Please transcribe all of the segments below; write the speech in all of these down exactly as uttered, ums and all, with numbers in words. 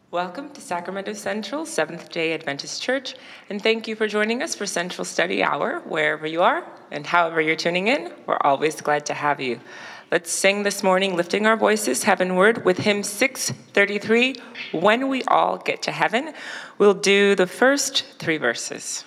Welcome to Sacramento Central Seventh-day Adventist Church, and thank you for joining us for Central Study Hour. Wherever you are and however you're tuning in, we're always glad to have you. Let's sing this morning, lifting our voices heavenward with hymn six thirty-three, When We All Get to Heaven. We'll do the first three verses.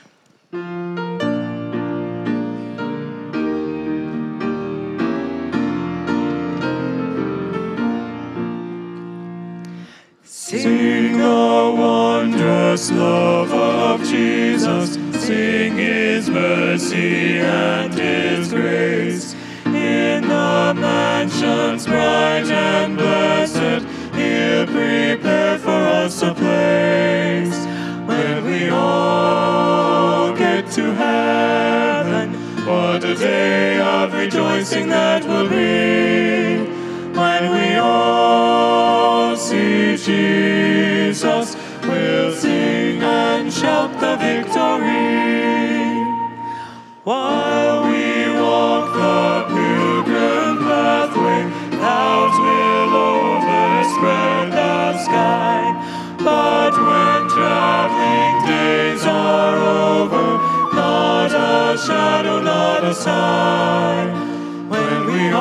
Sing the wondrous love of Jesus, sing his mercy and his grace. In the mansions bright and blessed, he'll prepare for us a place. When we all get to heaven, what a day of rejoicing that will be. When we all see Jesus, we'll sing and shout the victory. While we walk the pilgrim pathway, clouds will overspread the sky. But when traveling days are over, not a shadow, not a sign. When we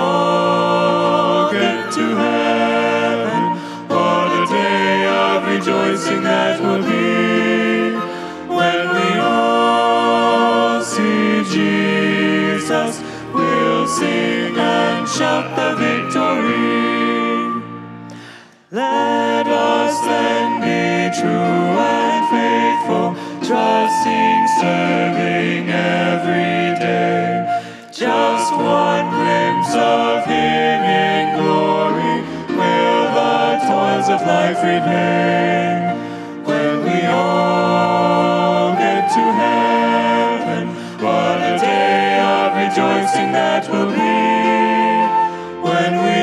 all get to heaven, what a day of rejoicing that will be. When we all see Jesus, we'll sing and shout the victory. Let us then be true and faithful, trusting, serving every day. Just one glimpse of him in glory will the toils of life repay. When we all get to heaven, what a day of rejoicing that will be. When we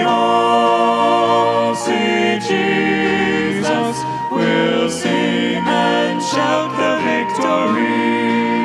all see Jesus, we'll sing and shout the victory.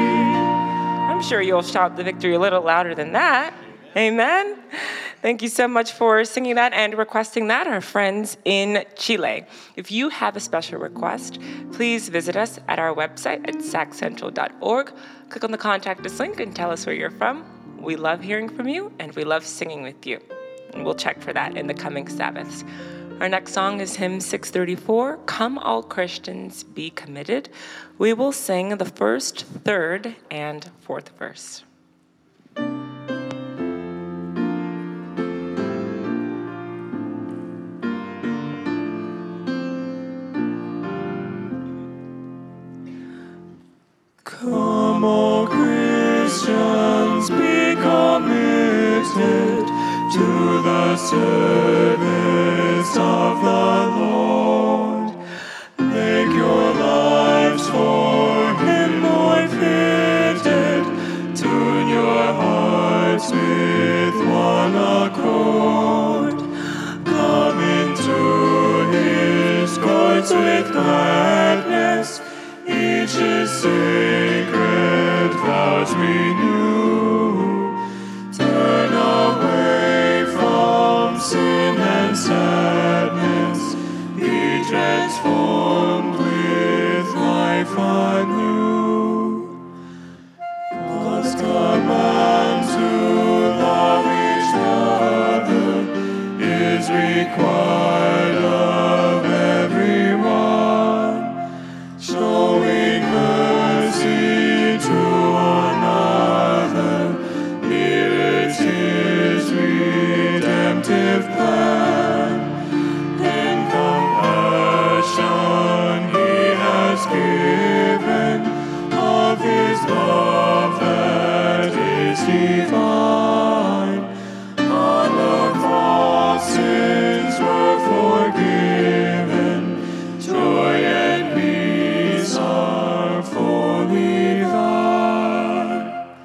I'm sure you'll shout the victory a little louder than that. Amen. Thank you so much for singing that and requesting that, our friends in Chile. If you have a special request, please visit us at our website at sac central dot org. Click on the Contact Us link and tell us where you're from. We love hearing from you, and we love singing with you. And we'll check for that in the coming Sabbaths. Our next song is hymn six thirty-four, Come All Christians Be Committed. We will sing the first, third, and fourth verse. Come, all Christians, be committed to the service of the Lord. Make your lives for him more fitted. Tune your hearts with one accord. Come into his courts with gladness. Each is sacred, vows renew. Turn away from sin and sadness. Be transformed with life anew. God's command to love each other is required of everyone. Showing mercy to another, here is his redemptive plan. In compassion he has given of his love that is divine. On the cross sins were forgiven, joy and peace are fully thine.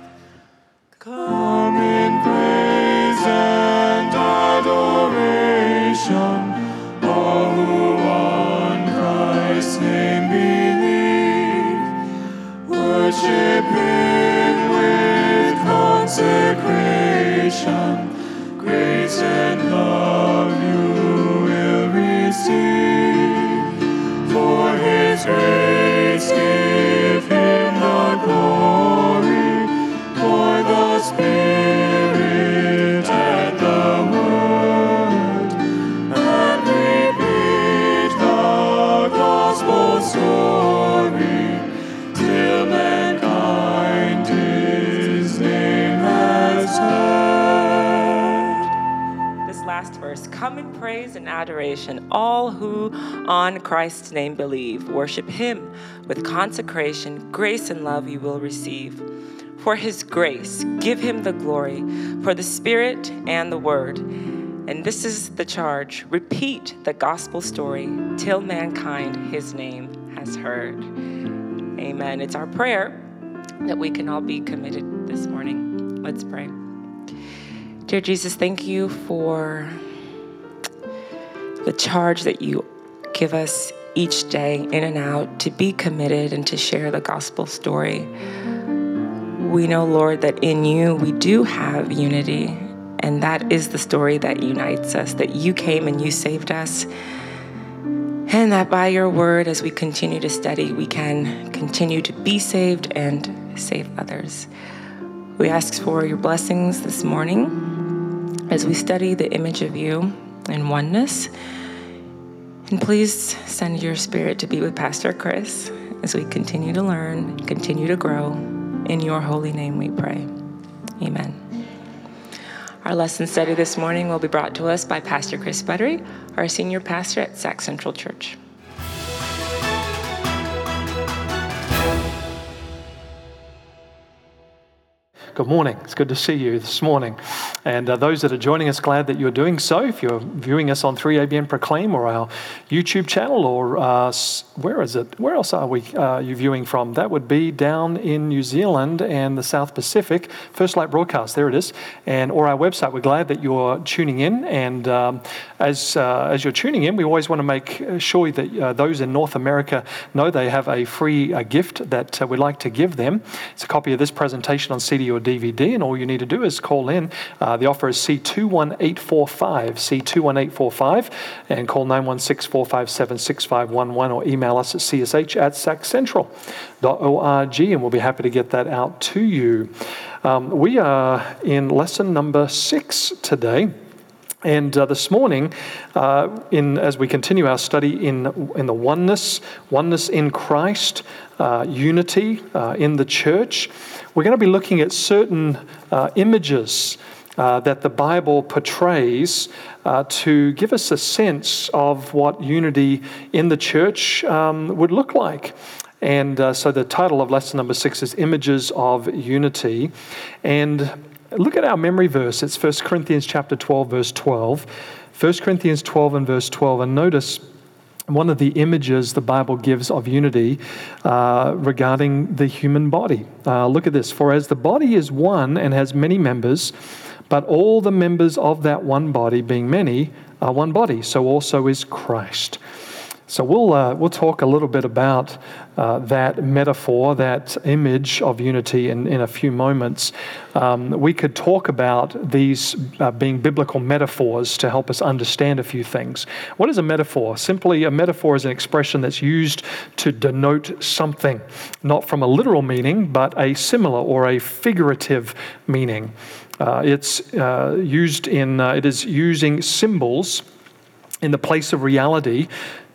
Come in praise and adoration, all who on Christ's name believe. Worship him with consecration, grace and love you will receive. For come in praise and adoration. All who on Christ's name believe, worship him with consecration, grace and love you will receive. For his grace, give him the glory, for the Spirit and the Word. And this is the charge: repeat the gospel story till mankind his name has heard. Amen. It's our prayer that we can all be committed this morning. Let's pray. Dear Jesus, thank you for the charge that you give us each day in and out to be committed and to share the gospel story. We know, Lord, that in you we do have unity, and that is the story that unites us, that you came and you saved us, and that by your word, as we continue to study, we can continue to be saved and save others. We ask for your blessings this morning as we study the image of you in oneness. And please send your Spirit to be with Pastor Chris as we continue to learn, continue to grow. In your holy name we pray. Amen. Our lesson study this morning will be brought to us by Pastor Chris Buttery, our senior pastor at Sac Central Church. Good morning. It's good to see you this morning. And uh, those that are joining us, glad that you're doing so. If you're viewing us on three A B N Proclaim or our YouTube channel, or uh, where is it? Where else are we? Uh, you viewing from? That would be down in New Zealand and the South Pacific. First Light Broadcast, there it is. And or our website. We're glad that you're tuning in. And um, as uh, as you're tuning in, we always want to make sure that uh, those in North America know they have a free uh, gift that uh, we'd like to give them. It's a copy of this presentation on C D or D V D, and all you need to do is call in. Uh, the offer is C two one eight four five, C two one eight four five, and call nine one six, four five seven, six five one one, or email us at c s h at sac central dot org, and we'll be happy to get that out to you. Um, we are in lesson number six today. And uh, this morning, uh, in as we continue our study in in the oneness, oneness in Christ, uh, unity uh, in the church, we're going to be looking at certain uh, images uh, that the Bible portrays uh, to give us a sense of what unity in the church um, would look like. And uh, so the title of lesson number six is Images of Unity. And look at our memory verse. It's First Corinthians chapter twelve, verse twelve. First Corinthians twelve and verse twelve. And notice one of the images the Bible gives of unity uh, regarding the human body. Uh, look at this. For as the body is one and has many members, but all the members of that one body, being many, are one body, so also is Christ. So we'll uh, we'll talk a little bit about uh, that metaphor, that image of unity in, in a few moments. Um, we could talk about these uh, being biblical metaphors to help us understand a few things. What is a metaphor? Simply, a metaphor is an expression that's used to denote something, not from a literal meaning, but a similar or a figurative meaning. Uh, it's uh, used in uh, it is using symbols in the place of reality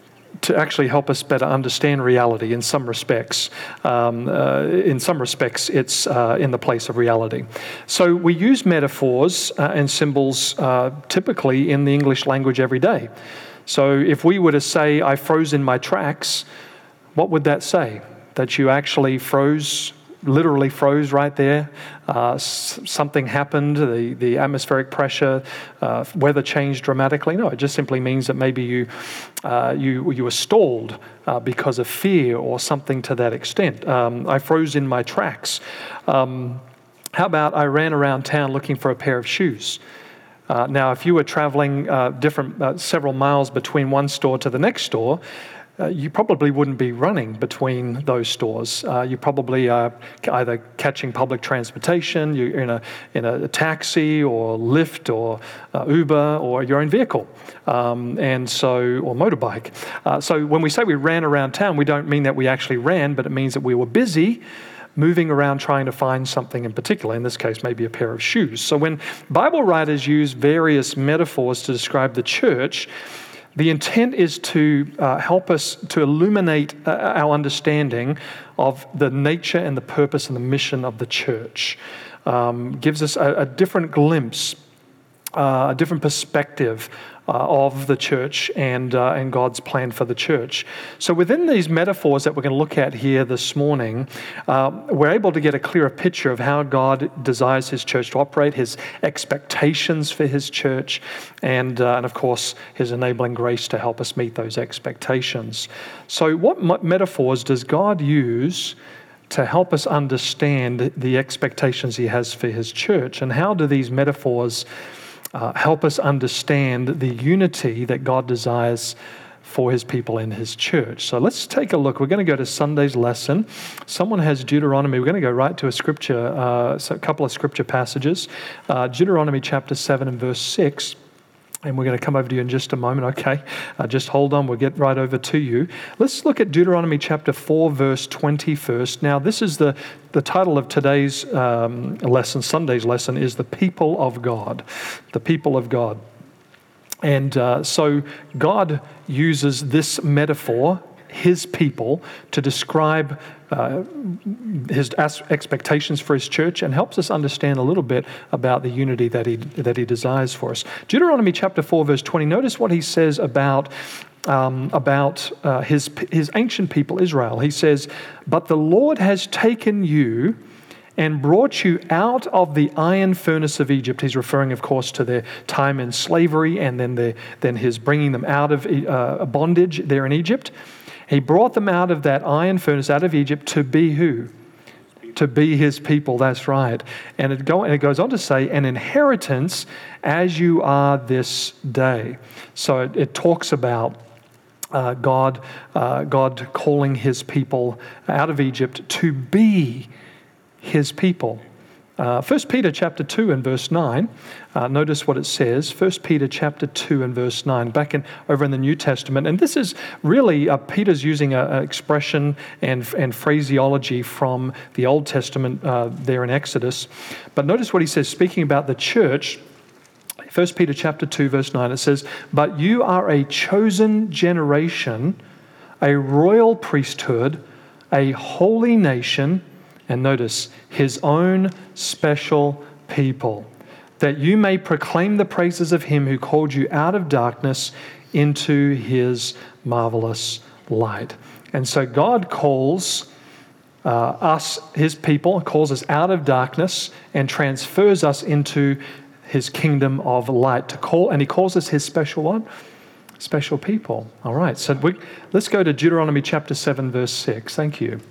to actually help us better understand reality in some respects. Um, uh, in some respects, it's uh, in the place of reality. So we use metaphors uh, and symbols uh, typically in the English language every day. So if we were to say, I froze in my tracks, what would that say? That you actually froze, literally froze right there. Uh, s- something happened, the, the atmospheric pressure, uh, weather changed dramatically. No, it just simply means that maybe you uh, you you were stalled uh, because of fear or something to that extent. Um, I froze in my tracks. Um, how about I ran around town looking for a pair of shoes? Uh, now, if you were traveling uh, different uh, several miles between one store to the next store, Uh, you probably wouldn't be running between those stores. Uh, you probably are either catching public transportation, you're in a in a taxi or Lyft or uh, Uber or your own vehicle, um, and so or motorbike. Uh, so when we say we ran around town, we don't mean that we actually ran, but it means that we were busy moving around trying to find something in particular, in this case maybe a pair of shoes. So when Bible writers use various metaphors to describe the church, the intent is to uh, help us to illuminate uh, our understanding of the nature and the purpose and the mission of the church. Um, gives us a, a different glimpse, uh, a different perspective uh, of the church and, uh, and God's plan for the church. So within these metaphors that we're going to look at here this morning, uh, we're able to get a clearer picture of how God desires his church to operate, his expectations for his church, and, uh, and of course, his enabling grace to help us meet those expectations. So what m- metaphors does God use to help us understand the expectations he has for his church? And how do these metaphors uh, help us understand the unity that God desires for his people in his church? So let's take a look. We're going to go to Sunday's lesson. Someone has Deuteronomy. We're going to go right to a scripture, uh, so a couple of scripture passages. Uh, Deuteronomy chapter seven and verse six. And we're going to come over to you in just a moment, okay? Uh, just hold on, we'll get right over to you. Let's look at Deuteronomy chapter four, verse twenty first. Now, this is the, the title of today's um, lesson, Sunday's lesson, is The People of God. The People of God. And uh, so God uses this metaphor, his people, to describe uh, his expectations for his church, and helps us understand a little bit about the unity that he that he desires for us. Deuteronomy chapter four, verse twenty. Notice what he says about um, about uh, his his ancient people Israel. He says, "But the Lord has taken you and brought you out of the iron furnace of Egypt." He's referring, of course, to their time in slavery, and then the, then his bringing them out of uh, bondage there in Egypt. He brought them out of that iron furnace, out of Egypt, to be who? To be his people, that's right. And it, go, and it goes on to say, an inheritance as you are this day. So it, it talks about uh, God, uh, God calling his people out of Egypt to be his people. Uh, First Peter chapter two and verse nine, uh, notice what it says. First Peter chapter two and verse nine, back in over in the New Testament. And this is really, uh, Peter's using an expression and, and phraseology from the Old Testament uh, there in Exodus. But notice what he says, speaking about the church. First Peter chapter two, verse nine, it says, "But you are a chosen generation, a royal priesthood, a holy nation," and notice, his own special people, "that you may proclaim the praises of him who called you out of darkness into his marvelous light." And so God calls uh, us, his people, calls us out of darkness and transfers us into his kingdom of light. To call, and he calls us his special what? Special people. All right, so we, let's go to Deuteronomy chapter seven, verse six. Thank you.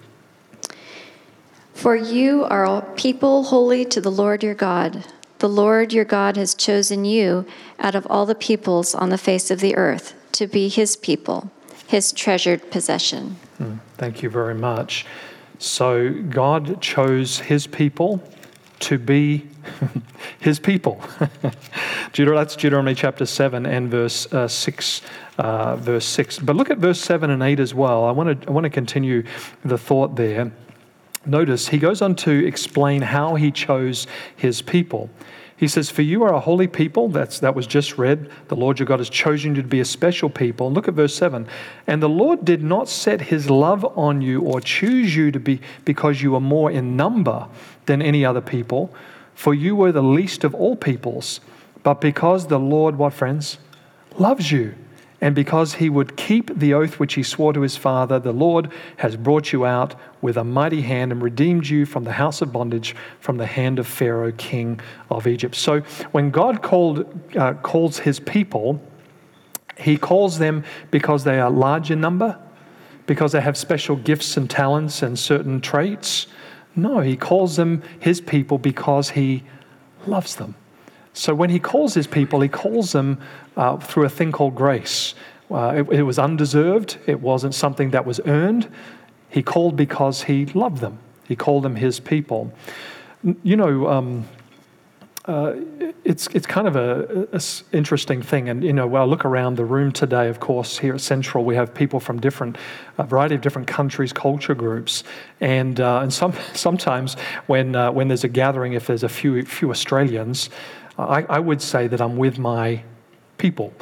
"For you are a people holy to the Lord your God. The Lord your God has chosen you out of all the peoples on the face of the earth to be his people, his treasured possession." Mm, thank you very much. So God chose his people to be his people. That's Deuteronomy chapter seven and verse uh, six. Uh, verse six. But look at verse seven and eight as well. I want to I want to continue the thought there. Notice he goes on to explain how he chose his people. He says, "For you are a holy people," that's, that was just read. "The Lord your God has chosen you to be a special people." And look at verse seven. "And the Lord did not set his love on you or choose you to be because you were more in number than any other people, for you were the least of all peoples, but because the Lord," what friends? "Loves you. And because he would keep the oath which he swore to his father, the Lord has brought you out with a mighty hand and redeemed you from the house of bondage, from the hand of Pharaoh, king of Egypt." So when God called uh, calls his people, he calls them because they are large in number, because they have special gifts and talents and certain traits. No, he calls them his people because he loves them. So when he calls his people, he calls them uh, through a thing called grace. Uh, it, it was undeserved. It wasn't something that was earned. He called because he loved them. He called them his people. You know, um, uh, it's it's kind of a, a s- interesting thing. And, you know, well, look around the room today, of course, here at Central, we have people from different, a variety of different countries, culture groups. And uh, and some sometimes when uh, when there's a gathering, if there's a few few Australians, I, I would say that I'm with my people.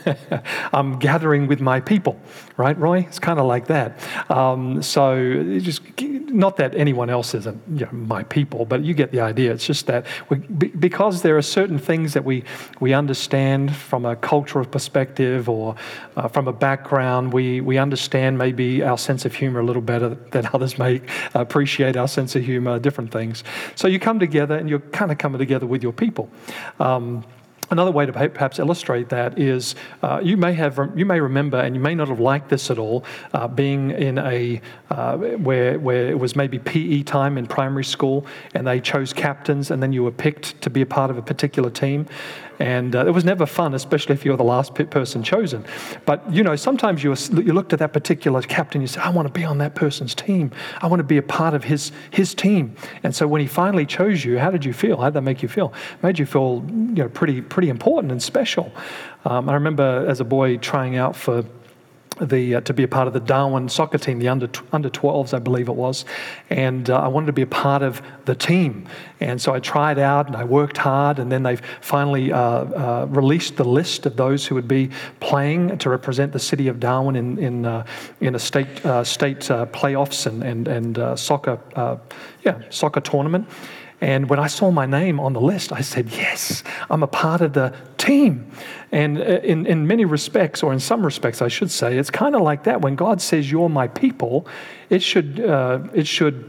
I'm gathering with my people, right, Roy? It's kind of like that. Um, so it's just not that anyone else isn't, you know, my people, but you get the idea. It's just that we, because there are certain things that we we understand from a cultural perspective or uh, from a background, we we understand maybe our sense of humor a little better than others may appreciate our sense of humor, different things. So you come together and you're kind of coming together with your people. Um, Another way to perhaps illustrate that is uh, you may have you may remember, and you may not have liked this at all, uh, being in a uh, where where it was maybe P E time in primary school, and they chose captains, and then you were picked to be a part of a particular team. And uh, it was never fun, especially if you're the last person chosen. But, you know, sometimes you you looked at that particular captain, you said, I want to be on that person's team. I want to be a part of his his team. And so when he finally chose you, how did you feel? How did that make you feel? It made you feel, you know, pretty pretty important and special. Um, I remember as a boy trying out for the uh, to be a part of the Darwin soccer team, the under under twelves, I believe it was, and uh, I wanted to be a part of the team, and so I tried out and I worked hard, and then they've finally uh, uh, released the list of those who would be playing to represent the city of Darwin in in uh, in a state uh, state uh, playoffs and and and uh, soccer uh, yeah soccer tournament. And when I saw my name on the list, I said, yes, I'm a part of the team. And in, in many respects, or in some respects, I should say, it's kind of like that. When God says, you're my people, it should uh, it should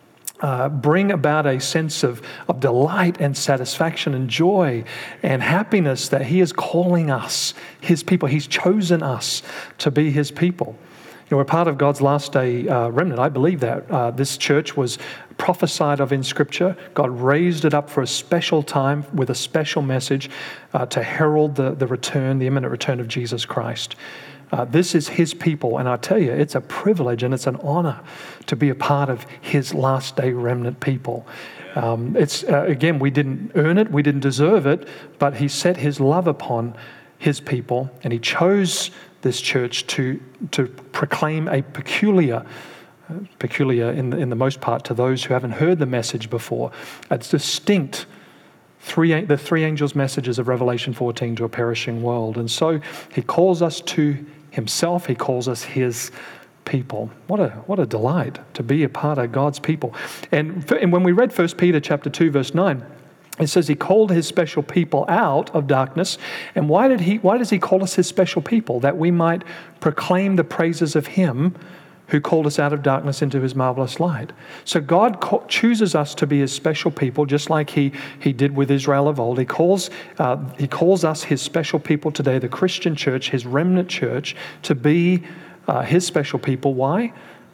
uh, bring about a sense of, of delight and satisfaction and joy and happiness that he is calling us his people. He's chosen us to be his people. You know, we're part of God's last day uh, remnant. I believe that. Uh, this church was prophesied of in Scripture. God raised it up for a special time with a special message uh, to herald the, the return, the imminent return of Jesus Christ. Uh, this is his people, and I tell you, it's a privilege and it's an honor to be a part of his last day remnant people. Um, it's uh, again, we didn't earn it, we didn't deserve it, but he set his love upon his people, and he chose this church to to proclaim a peculiar, uh, peculiar in the, in the most part to those who haven't heard the message before, a distinct three the three angels' messages of Revelation fourteen to a perishing world. And so he calls us to himself. He calls us his people. What a what a delight to be a part of God's people. And and when we read First Peter chapter two verse nine. It says he called his special people out of darkness. And why did he? Why does he call us his special people? That we might proclaim the praises of him who called us out of darkness into his marvelous light. So God co- chooses us to be his special people, just like he, he did with Israel of old. He calls, uh, he calls us his special people today, the Christian church, his remnant church, to be uh, his special people. Why?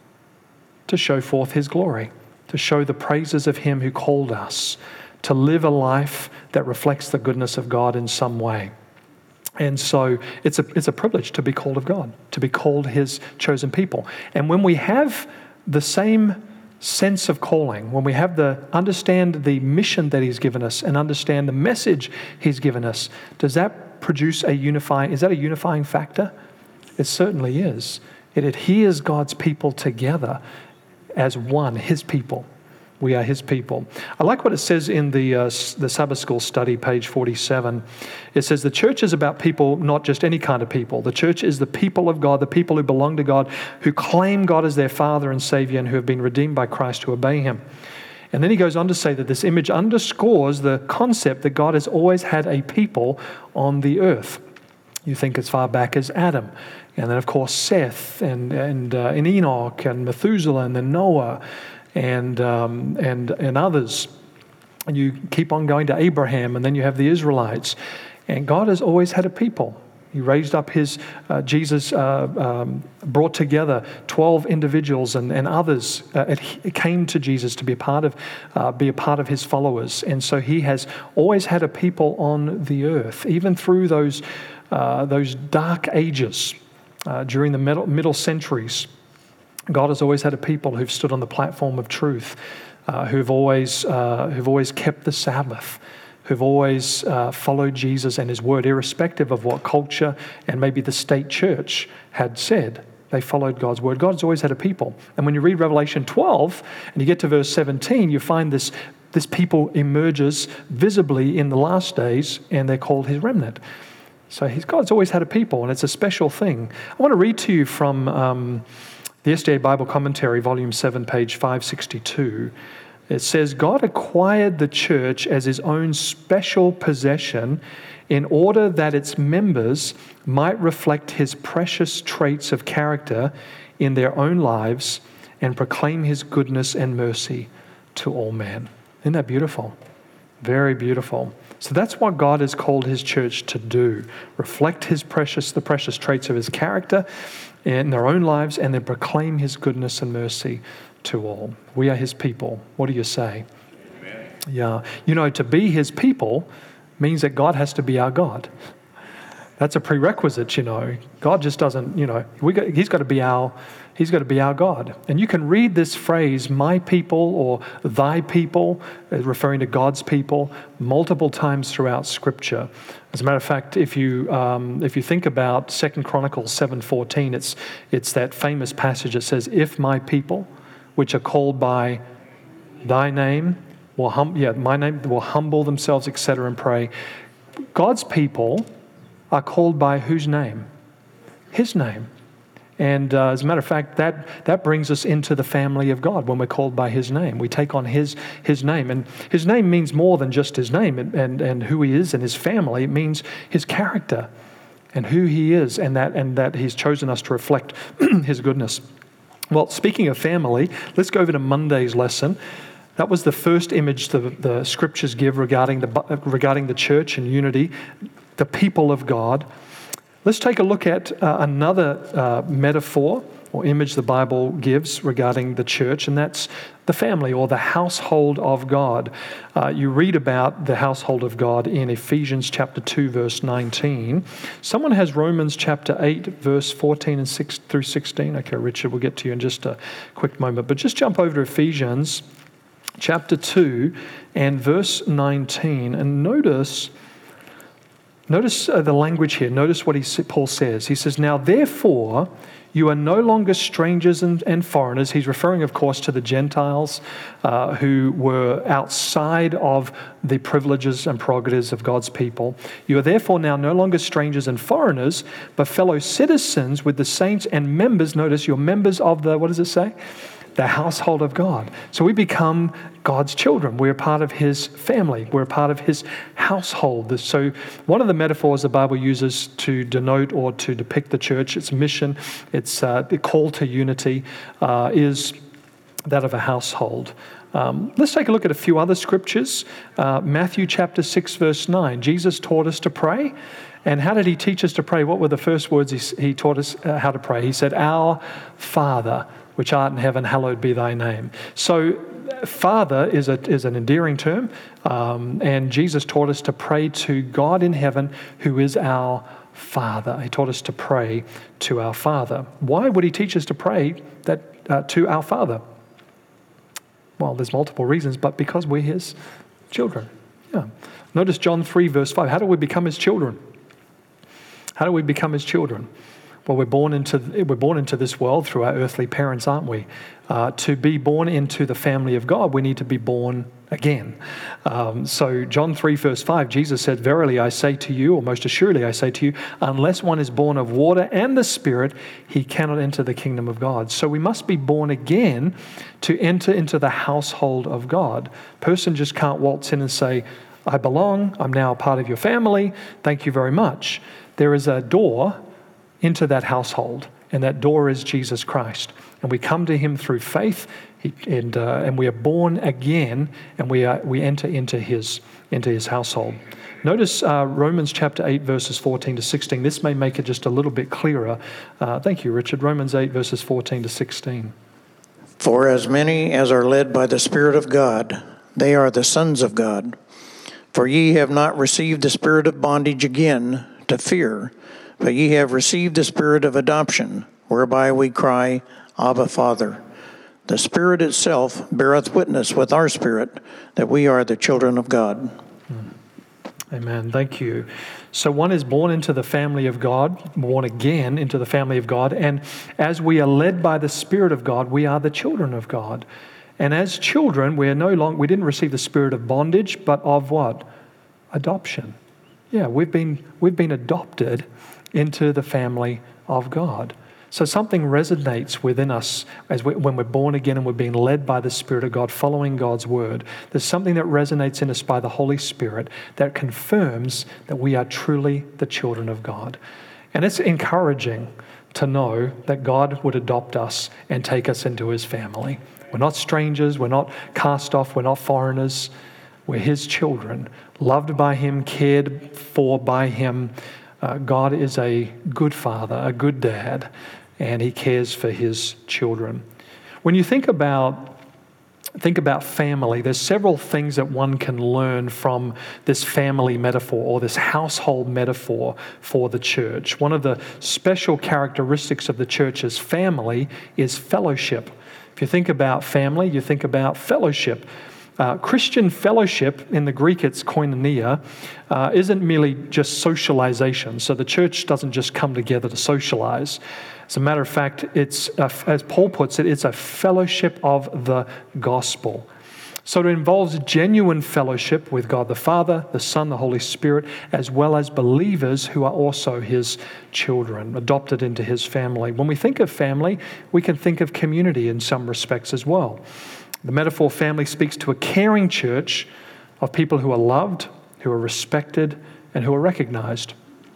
To show forth his glory, to show the praises of him who called us, to live a life that reflects the goodness of God in some way. And so it's a it's a privilege to be called of God, to be called his chosen people. And when we have the same sense of calling, when we have the understand the mission that he's given us and understand the message he's given us, does that produce a unifying, is that a unifying factor? It certainly is. It adheres God's people together as one, his people. We are his people. I like what it says in the uh, the Sabbath School study, page forty-seven. It says, the church is about people, not just any kind of people. The church is the people of God, the people who belong to God, who claim God as their Father and Savior, and who have been redeemed by Christ, who obey him. And then he goes on to say that this image underscores the concept that God has always had a people on the earth. You think as far back as Adam, and then of course Seth, and and, uh, and Enoch, and Methuselah, and then Noah, and um, and and others. And you keep on going to Abraham, and then you have the Israelites. And God has always had a people. He raised up his, uh, Jesus uh, um, brought together twelve individuals and, and others. Uh, it came to Jesus to be a part of, uh, be a part of his followers. And so he has always had a people on the earth, even through those, uh, those dark ages uh, during the middle, middle centuries. God has always had a people who've stood on the platform of truth, uh, who've always uh, who've always kept the Sabbath, who've always uh, followed Jesus and his word, irrespective of what culture and maybe the state church had said. They followed God's word. God's always had a people. And when you read Revelation twelve and you get to verse seventeen, you find this, this people emerges visibly in the last days, and they're called his remnant. So he's, God's always had a people, and it's a special thing. I want to read to you from um, the S D A Bible Commentary, Volume seven, page five sixty-two. It says, God acquired the church as his own special possession in order that its members might reflect his precious traits of character in their own lives and proclaim his goodness and mercy to all men. Isn't that beautiful? Very beautiful. So that's what God has called his church to do. Reflect his precious, the precious traits of his character in their own lives, and then proclaim his goodness and mercy to all. We are his people. What do you say? Amen. Yeah. You know, to be his people means that God has to be our God. That's a prerequisite, you know. God just doesn't, you know, we got, he's got to be our, he's got to be our God. And you can read this phrase, my people or thy people, referring to God's people, multiple times throughout Scripture. As a matter of fact, if you um, if you think about Second Chronicles seven fourteen, it's it's that famous passage that says, "If my people, which are called by thy name, will hum- yeah, my name will humble themselves, et cetera, and pray." God's people are called by whose name? His name. And uh, as a matter of fact, that, that brings us into the family of God when we're called by his name. We take on his his name. And his name means more than just his name and, and, and who he is and his family. It means his character and who he is, and that, and that he's chosen us to reflect his goodness. Well, speaking of family, let's go over to Monday's lesson. That was the first image the, the scriptures give regarding the, regarding the church and unity, the people of God. Let's take a look at uh, another uh, metaphor or image the Bible gives regarding the church, and that's the family or the household of God. Uh, you read about the household of God in Ephesians chapter two, verse nineteen. Someone has Romans chapter eight, verse fourteen and six through sixteen. Okay, Richard, we'll get to you in just a quick moment, but just jump over to Ephesians chapter two and verse nineteen, and notice Notice uh, the language here. Notice what he, Paul says. He says, "Now therefore, you are no longer strangers and, and foreigners." He's referring, of course, to the Gentiles uh, who were outside of the privileges and prerogatives of God's people. "You are therefore now no longer strangers and foreigners, but fellow citizens with the saints and members." Notice, you're members of the, what does it say? The household of God. So we become God's children. We're part of his family. We're part of his household. So one of the metaphors the Bible uses to denote or to depict the church, its mission, its uh, call to unity, uh, is that of a household. Um, let's take a look at a few other scriptures. Uh, Matthew chapter six, verse nine. Jesus taught us to pray. And how did he teach us to pray? What were the first words he, he taught us uh, how to pray? He said, "Our Father, which art in heaven, hallowed be thy name." So Father is a is an endearing term, um, and Jesus taught us to pray to God in heaven, who is our Father. He taught us to pray to our Father. Why would he teach us to pray that uh, to our Father? Well, there's multiple reasons, but because we're his children. Yeah. Notice John three, verse five. How do we become his children? How do we become his children? Well, we're born into we're born into this world through our earthly parents, aren't we? Uh, to be born into the family of God, we need to be born again. Um, so John three, verse five, Jesus said, "Verily I say to you, or most assuredly I say to you, unless one is born of water and the Spirit, he cannot enter the kingdom of God." So we must be born again to enter into the household of God. A person just can't waltz in and say, "I belong, I'm now a part of your family, thank you very much." There is a door into that household, and that door is Jesus Christ. And we come to him through faith, he, and uh, and we are born again, and we are we enter into his into his household. Notice uh, Romans chapter eight, verses fourteen to sixteen. This may make it just a little bit clearer. Uh, thank you, Richard. Romans eight, verses fourteen to sixteen. "For as many as are led by the Spirit of God, they are the sons of God. For ye have not received the spirit of bondage again to fear, but ye have received the Spirit of adoption, whereby we cry, Abba, Father. The Spirit itself beareth witness with our spirit that we are the children of God." Amen. Thank you. So one is born into the family of God, born again into the family of God, and as we are led by the Spirit of God, we are the children of God. And as children, we are no longer, we didn't receive the spirit of bondage, but of what? Adoption. Yeah, we've been we've been adopted into the family of God. So something resonates within us as we, when we're born again and we're being led by the Spirit of God, following God's word. There's something that resonates in us by the Holy Spirit that confirms that we are truly the children of God. And it's encouraging to know that God would adopt us and take us into his family. We're not strangers, we're not cast off, we're not foreigners. We're his children, loved by him, cared for by him. Uh, God is a good father, a good dad, and he cares for his children. When you think about think about family, there's several things that one can learn from this family metaphor or this household metaphor for the church. One of the special characteristics of the church's family is fellowship. If you think about family, you think about fellowship. Uh, Christian fellowship, in the Greek it's koinonia, uh, isn't merely just socialization. So the church doesn't just come together to socialize. As a matter of fact, it's a, as Paul puts it, it's a fellowship of the gospel. So it involves genuine fellowship with God the Father, the Son, the Holy Spirit, as well as believers who are also his children, adopted into his family. When we think of family, we can think of community in some respects as well. The metaphor family speaks to a caring church of people who are loved, who are respected, and who are recognized.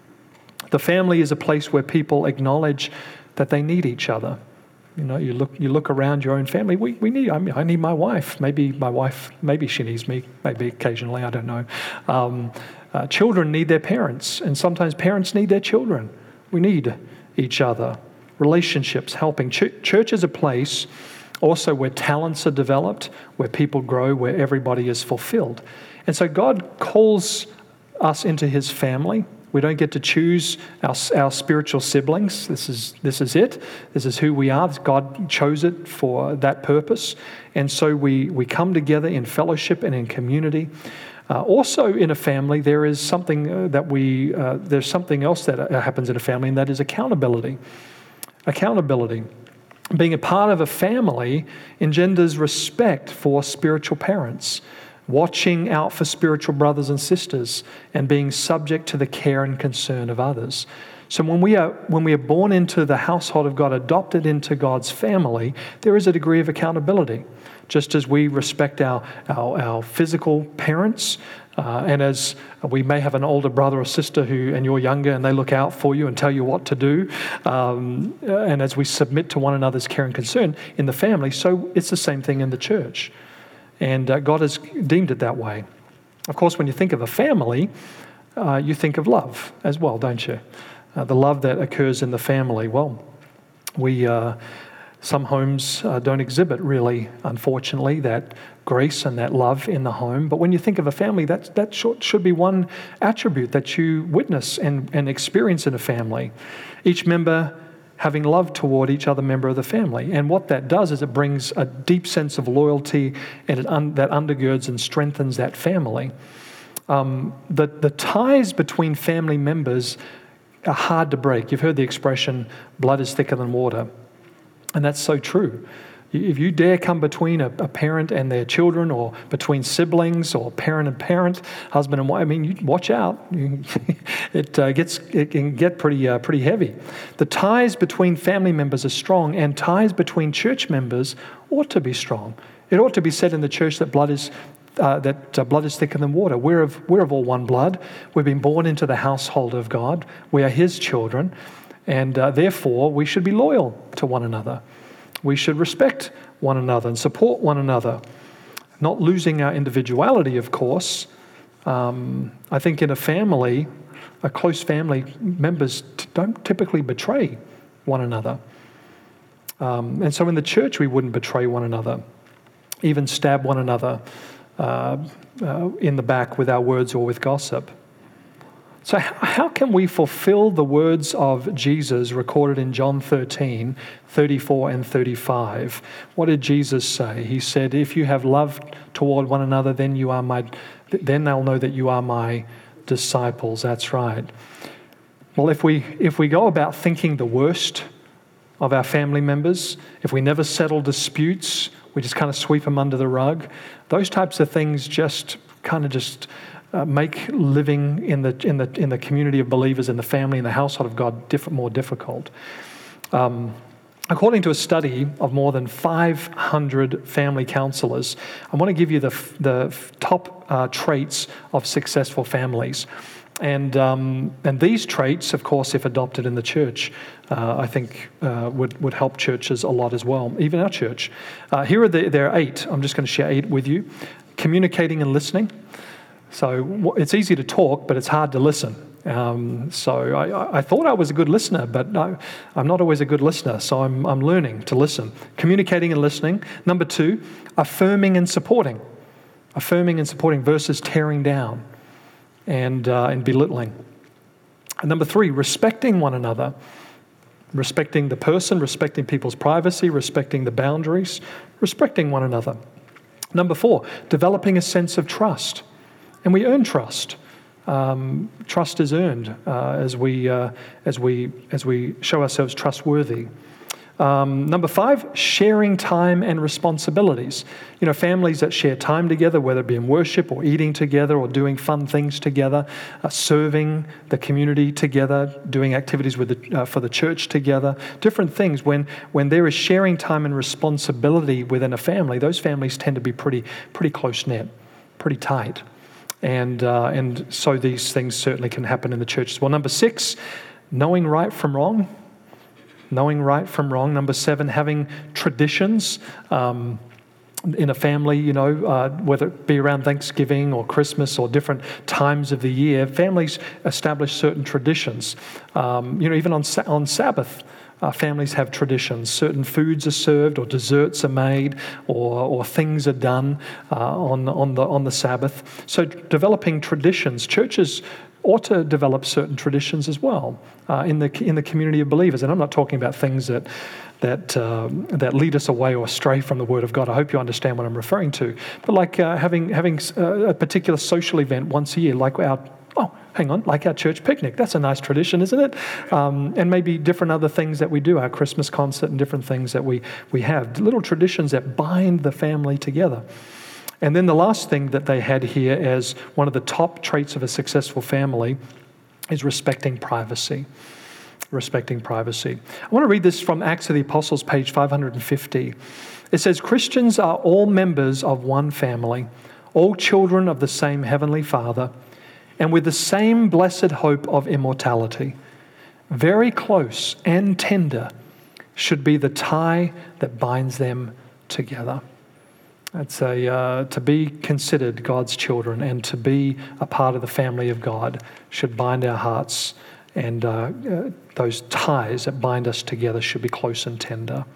The family is a place where people acknowledge that they need each other. You know, you look you look around your own family. We we need. I mean, I need my wife. Maybe my wife. Maybe she needs me. Maybe occasionally. I don't know. Um, uh, children need their parents, and sometimes parents need their children. We need each other. Relationships, helping. Ch- church is a place also where talents are developed, where people grow, where everybody is fulfilled. And so God calls us into his family. We don't get to choose our, our spiritual siblings. This is this is it. This is who we are. God chose it for that purpose. And so we, we come together in fellowship and in community. Uh, also in a family, there is something uh, that we, uh, there's something else that uh, happens in a family, and that is accountability. Accountability. Being a part of a family engenders respect for spiritual parents, watching out for spiritual brothers and sisters, and being subject to the care and concern of others. So when we are when we are born into the household of God, adopted into God's family, there is a degree of accountability. Just as we respect our, our, our physical parents, uh, and as we may have an older brother or sister who, and you're younger, and they look out for you and tell you what to do, um, and as we submit to one another's care and concern in the family, so it's the same thing in the church. And uh, God has deemed it that way. Of course, when you think of a family, uh, you think of love as well, don't you? Uh, the love that occurs in the family. Well, we uh, some homes uh, don't exhibit really, unfortunately, that grace and that love in the home. But when you think of a family, that that should, should be one attribute that you witness and, and experience in a family. Each member having love toward each other member of the family. And what that does is it brings a deep sense of loyalty, and it un- that undergirds and strengthens that family. Um, the, the ties between family members are hard to break. You've heard the expression, blood is thicker than water. And that's so true. If you dare come between a, a parent and their children, or between siblings, or parent and parent, husband and wife, I mean, you watch out. You, it uh, gets it can get pretty uh, pretty heavy. The ties between family members are strong, and ties between church members ought to be strong. It ought to be said in the church that blood is uh, that uh, blood is thicker than water. We're of we're of all one blood. We've been born into the household of God. We are His children, and uh, therefore we should be loyal to one another. We should respect one another and support one another, not losing our individuality, of course. Um, I think in a family, a close family, members t- don't typically betray one another. Um, and so in the church, we wouldn't betray one another, even stab one another uh, uh, in the back with our words or with gossip. So how can we fulfill the words of Jesus recorded in John thirteen, thirty-four and thirty-five? What did Jesus say? He said, if you have love toward one another, then you are my, then they'll know that you are my disciples. That's right. Well, if we if we go about thinking the worst of our family members, if we never settle disputes, we just kind of sweep them under the rug, those types of things just kind of just uh, make living in the in the in the community of believers, in the family, in the household of God, diff- more difficult. Um, According to a study of more than five hundred family counselors, I want to give you the, the top uh, traits of successful families. And um, and these traits, of course, if adopted in the church, uh, I think uh, would, would help churches a lot as well, even our church. Uh, here are the, there are eight. I'm just going to share eight with you. Communicating and listening. So it's easy to talk, but it's hard to listen. Um, so I, I thought I was a good listener, but no, I'm not always a good listener, so I'm, I'm learning to listen. Communicating and listening. Number two, affirming and supporting. Affirming and supporting versus tearing down and, uh, and belittling. And number three, respecting one another. Respecting the person, respecting people's privacy, respecting the boundaries, respecting one another. Number four, developing a sense of trust. And we earn trust. Um, trust is earned uh, as we uh, as we as we show ourselves trustworthy. Um, number five, sharing time and responsibilities. You know, families that share time together, whether it be in worship or eating together or doing fun things together, uh, serving the community together, doing activities with the, uh, for the church together, different things. When when there is sharing time and responsibility within a family, those families tend to be pretty pretty close knit, pretty tight. And uh, and so these things certainly can happen in the church as well. Number six, knowing right from wrong. Knowing right from wrong. Number seven, having traditions um, in a family, you know, uh, whether it be around Thanksgiving or Christmas or different times of the year. Families establish certain traditions. Um, you know, even on, on Sabbath, Uh, families have traditions. Certain foods are served, or desserts are made, or or things are done uh, on on the on the Sabbath. So developing traditions, churches ought to develop certain traditions as well uh, in the in the community of believers. And I'm not talking about things that that um, that lead us away or astray from the Word of God. I hope you understand what I'm referring to. But like uh, having having uh, a particular social event once a year, like our Oh, hang on, like our church picnic. That's a nice tradition, isn't it? Um, and maybe different other things that we do, our Christmas concert and different things that we, we have. Little traditions that bind the family together. And then the last thing that they had here as one of the top traits of a successful family is respecting privacy. Respecting privacy. I want to read this from Acts of the Apostles, page five hundred fifty. It says, Christians are all members of one family, all children of the same heavenly Father, and with the same blessed hope of immortality. Very close and tender should be the tie that binds them together. That's a uh, to be considered God's children and to be a part of the family of God should bind our hearts, and uh, uh, those ties that bind us together should be close and tender.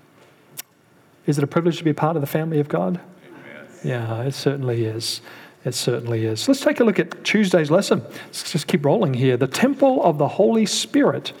Is it a privilege to be a part of the family of God? Amen. Yeah, it certainly is. It certainly is. Let's take a look at Tuesday's lesson. Let's just keep rolling here. The temple of the Holy Spirit.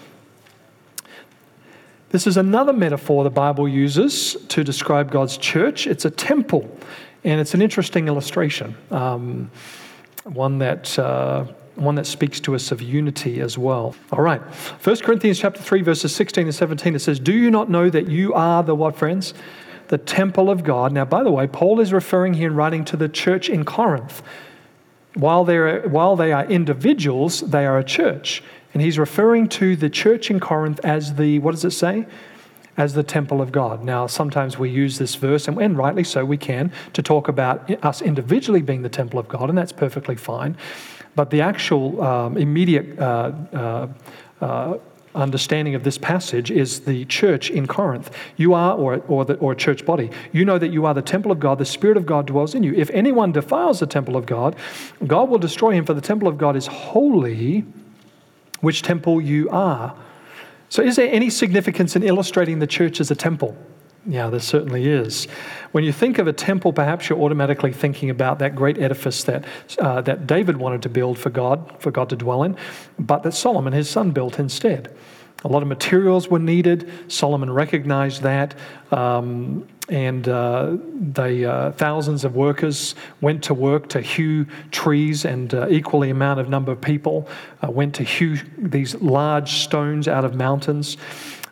This is another metaphor the Bible uses to describe God's church. It's a temple, and it's an interesting illustration, um, one that uh, one that speaks to us of unity as well. All right, First Corinthians chapter three, verses sixteen and seventeen. It says, "Do you not know that you are the what, friends? The temple of God." Now, by the way, Paul is referring here and writing to the church in Corinth. While they're while they are individuals, they are a church. And he's referring to the church in Corinth as the, what does it say? As the temple of God. Now, sometimes we use this verse, and, and rightly so we can, to talk about us individually being the temple of God, and that's perfectly fine. But the actual um, immediate uh, uh, uh, understanding of this passage is the church in Corinth. You are, or or the or a church body. You know that you are the temple of God. The Spirit of God dwells in you. If anyone defiles the temple of God, God will destroy him. For the temple of God is holy, which temple you are. So, is there any significance in illustrating the church as a temple? Yeah, there certainly is. When you think of a temple, perhaps you're automatically thinking about that great edifice that uh, that David wanted to build for God, for God to dwell in, but that Solomon, his son, built instead. A lot of materials were needed. Solomon recognized that, um, and uh, they uh, thousands of workers went to work to hew trees, and uh, equally amount of number of people uh, went to hew these large stones out of mountains.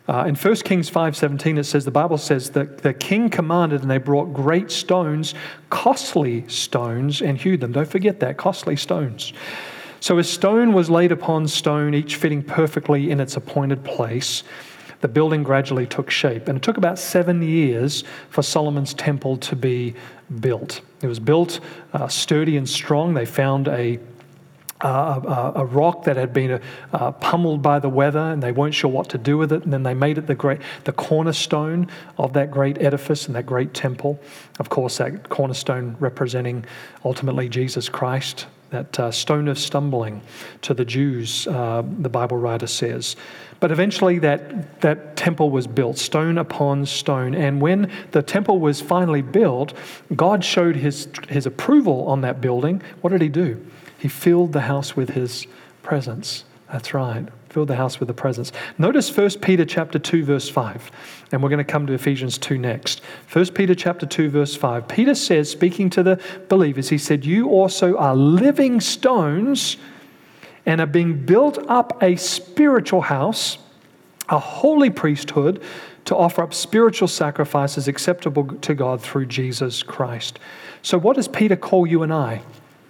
Uh, in First Kings five seventeen, it says, the Bible says that the king commanded and they brought great stones, costly stones, and hewed them. Don't forget that, costly stones. So as stone was laid upon stone, each fitting perfectly in its appointed place, the building gradually took shape. And it took about seven years for Solomon's temple to be built. It was built uh, sturdy and strong. They found a Uh, a, a rock that had been uh, pummeled by the weather, and they weren't sure what to do with it. And then they made it the great, the cornerstone of that great edifice and that great temple. Of course, that cornerstone representing ultimately Jesus Christ, that uh, stone of stumbling to the Jews, uh, the Bible writer says. But eventually that, that temple was built, stone upon stone. And when the temple was finally built, God showed his, his approval on that building. What did he do? He filled the house with his presence. That's right. Filled the house with the presence. Notice First Peter chapter two, verse five. And we're going to come to Ephesians two next. First Peter chapter two, verse five. Peter says, speaking to the believers, he said, you also are living stones and are being built up a spiritual house, a holy priesthood, to offer up spiritual sacrifices acceptable to God through Jesus Christ. So what does Peter call you and I?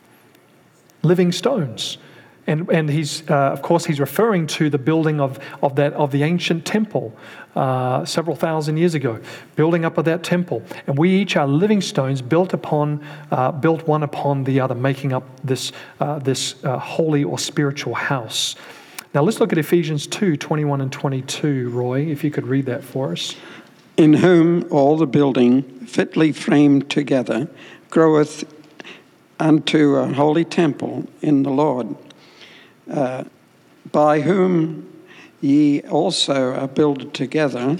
Living stones. And and he's, uh, of course, he's referring to the building of, of that of the ancient temple uh, several thousand years ago, building up of that temple. And we each are living stones built upon, uh, built one upon the other, making up this, uh, this uh, holy or spiritual house. Now let's look at Ephesians two, twenty-one and twenty-two, Roy, if you could read that for us. In whom all the building, fitly framed together, groweth unto a holy temple in the Lord, uh, by whom ye also are builded together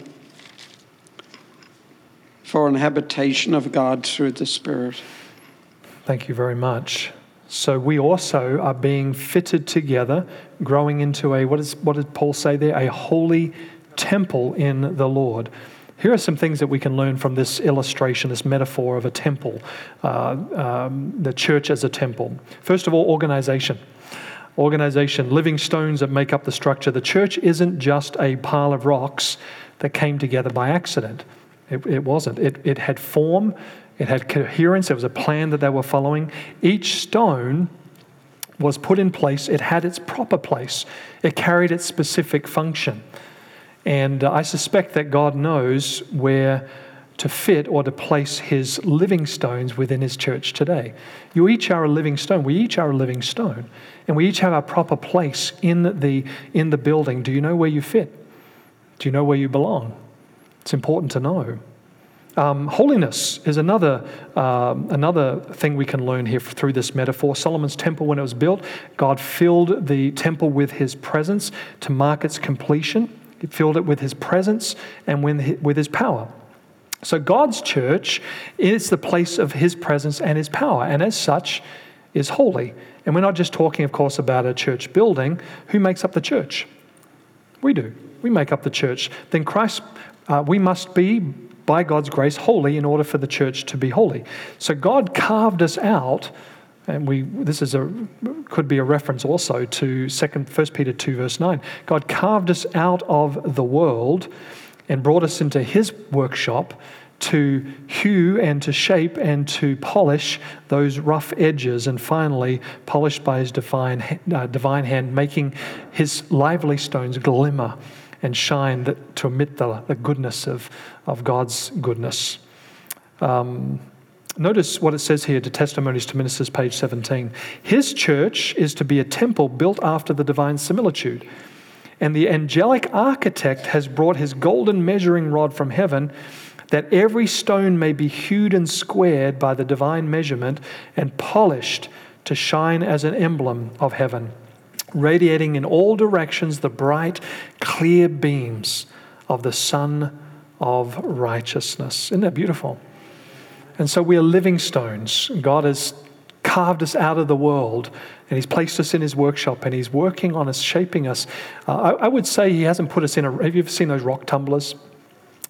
for an habitation of God through the Spirit. Thank you very much. So we also are being fitted together, growing into a, what, is, what did Paul say there? A holy temple in the Lord. Here are some things that we can learn from this illustration, this metaphor of a temple, uh, um, the church as a temple. First of all, organization. Organization, living stones that make up the structure. The church isn't just a pile of rocks that came together by accident. It, it wasn't. It, it had form, it had coherence, there was a plan that they were following. Each stone was put in place, it had its proper place, it carried its specific function. And uh, I suspect that God knows where to fit or to place his living stones within his church today. You each are a living stone. We each are a living stone. And we each have our proper place in the, in the building. Do you know where you fit? Do you know where you belong? It's important to know. Um, holiness is another, um, another thing we can learn here through this metaphor. Solomon's temple, when it was built, God filled the temple with his presence to mark its completion. He filled it with his presence and with his power. So God's church is the place of his presence and his power, and as such is holy. And we're not just talking, of course, about a church building. Who makes up the church? We do. We make up the church. Then Christ, uh, we must be, by God's grace, holy in order for the church to be holy. So God carved us out. And we this is a could be a reference also to second First Peter two, verse nine. God carved us out of the world and brought us into his workshop to hew and to shape and to polish those rough edges, and finally polished by his divine, uh, divine hand, making his lively stones glimmer and shine that, to emit the, the goodness of, of God's goodness. Um, Notice what it says here to Testimonies to Ministers, page seventeen. His church is to be a temple built after the divine similitude. And the angelic architect has brought his golden measuring rod from heaven, that every stone may be hewed and squared by the divine measurement and polished to shine as an emblem of heaven, radiating in all directions the bright, clear beams of the Sun of righteousness. Isn't that beautiful? And so we are living stones. God has carved us out of the world, and he's placed us in his workshop, and he's working on us, shaping us. Uh, I, I would say he hasn't put us in a, have you ever seen those rock tumblers?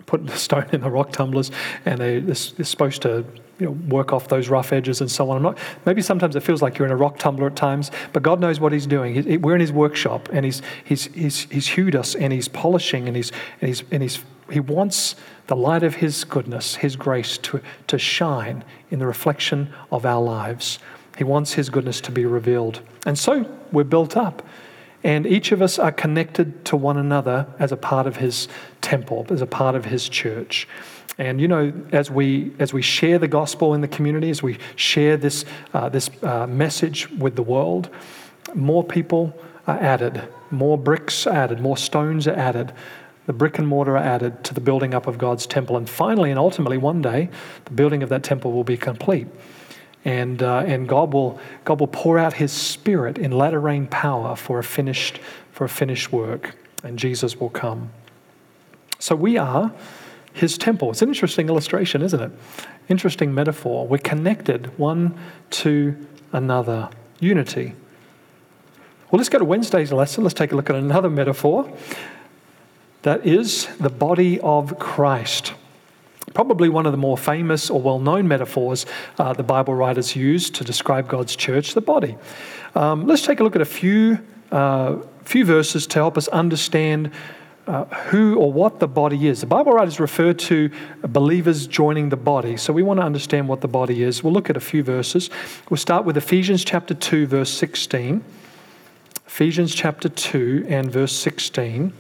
put the stone in the rock tumblers, and they, they're supposed to, you know, work off those rough edges and so on. I'm not, maybe sometimes it feels like you're in a rock tumbler at times, but God knows what he's doing. He, he, we're in his workshop, and he's he's he's he's hewed us, and he's polishing, and he's and he's and he's he wants the light of his goodness, his grace to to shine in the reflection of our lives. He wants his goodness to be revealed. And so we're built up. And each of us are connected to one another as a part of his temple, as a part of his church. And, you know, as we as we share the gospel in the community, as we share this, uh, this uh, message with the world, more people are added, more bricks are added, more stones are added. The brick and mortar are added to the building up of God's temple. And finally and ultimately, one day, the building of that temple will be complete. And uh, and God will God will pour out his Spirit in latter rain power for a finished for a finished work, and Jesus will come. So we are his temple. It's an interesting illustration, isn't it? Interesting metaphor. We're connected one to another. Unity. Well, let's go to Wednesday's lesson. Let's take a look at another metaphor. That is the body of Christ. Probably one of the more famous or well-known metaphors uh, the Bible writers use to describe God's church, the body. Um, let's take a look at a few uh, few verses to help us understand uh, who or what the body is. The Bible writers refer to believers joining the body, so we want to understand what the body is. We'll look at a few verses. We'll start with Ephesians chapter two, verse sixteen. Ephesians chapter two and verse sixteen.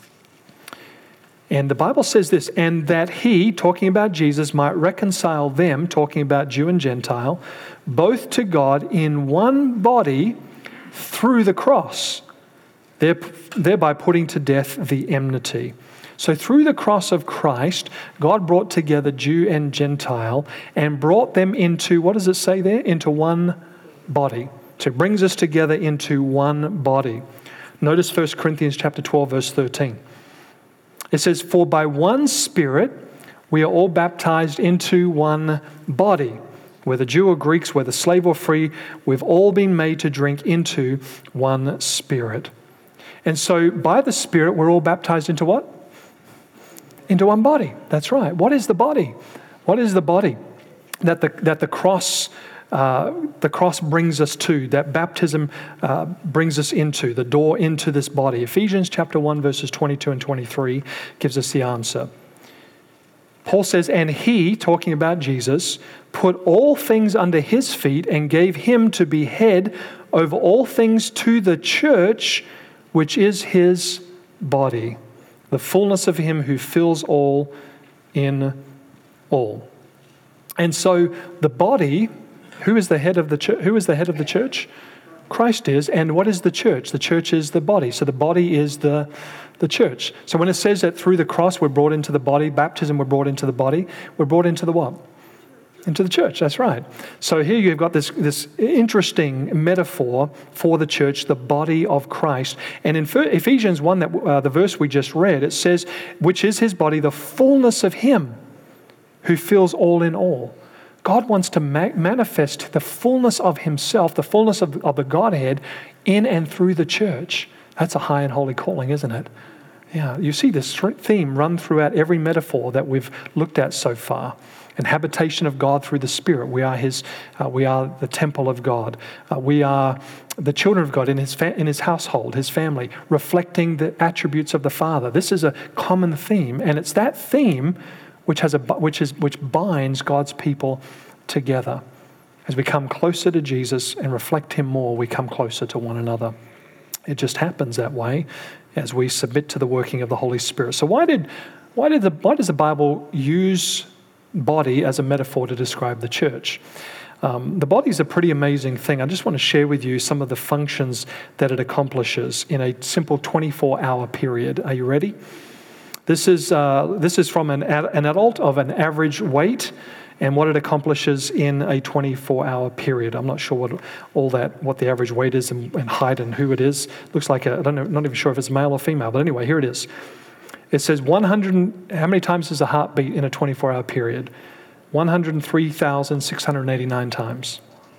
And the Bible says this, and that he, talking about Jesus, might reconcile them, talking about Jew and Gentile, both to God in one body through the cross, thereby putting to death the enmity. So through the cross of Christ, God brought together Jew and Gentile and brought them into, what does it say there? Into one body. So it brings us together into one body. Notice First Corinthians chapter twelve, verse thirteen. It says, for by one Spirit we are all baptized into one body. Whether Jew or Greeks, whether slave or free, we've all been made to drink into one Spirit. And so by the Spirit we're all baptized into what? Into one body. That's right. What is the body? What is the body that the, that the cross Uh, the cross brings us to, that baptism uh, brings us into, the door into this body? Ephesians chapter one, verses twenty-two and twenty-three gives us the answer. Paul says, and he, talking about Jesus, put all things under his feet and gave him to be head over all things to the church, which is his body, the fullness of him who fills all in all. And so the body, Who is the head of the church? Who is the head of the church? Christ is. And what is the church? The church is the body. So the body is the, the church. So when it says that through the cross we're brought into the body, baptism we're brought into the body, we're brought into the what? Into the church. That's right. So here you've got this, this interesting metaphor for the church, the body of Christ. And in Ephesians one, that uh, the verse we just read, it says, which is his body, the fullness of him who fills all in all. God wants to ma- manifest the fullness of himself, the fullness of, of the Godhead in and through the church. That's a high and holy calling, isn't it? Yeah, you see this theme run throughout every metaphor that we've looked at so far. An habitation of God through the Spirit. We are his. Uh, we are the temple of God. Uh, we are the children of God in his fa- in his household, his family, reflecting the attributes of the Father. This is a common theme, and it's that theme which has a which is which binds God's people together. As we come closer to Jesus and reflect him more, we come closer to one another. It just happens that way as we submit to the working of the Holy Spirit. So why did why did the why does the Bible use body as a metaphor to describe the church? Um, the body is a pretty amazing thing. I just want to share with you some of the functions that it accomplishes in a simple twenty-four hour period. Are you ready? This is uh, this is from an, ad, an adult of an average weight and what it accomplishes in a twenty-four hour period. I'm not sure what all that, what the average weight is and, and height and who it is. Looks like, a, I don't know, not even sure if it's male or female, but anyway, here it is. It says one hundred, how many times does a heart beat in a twenty-four hour period? one hundred three thousand six hundred eighty-nine times.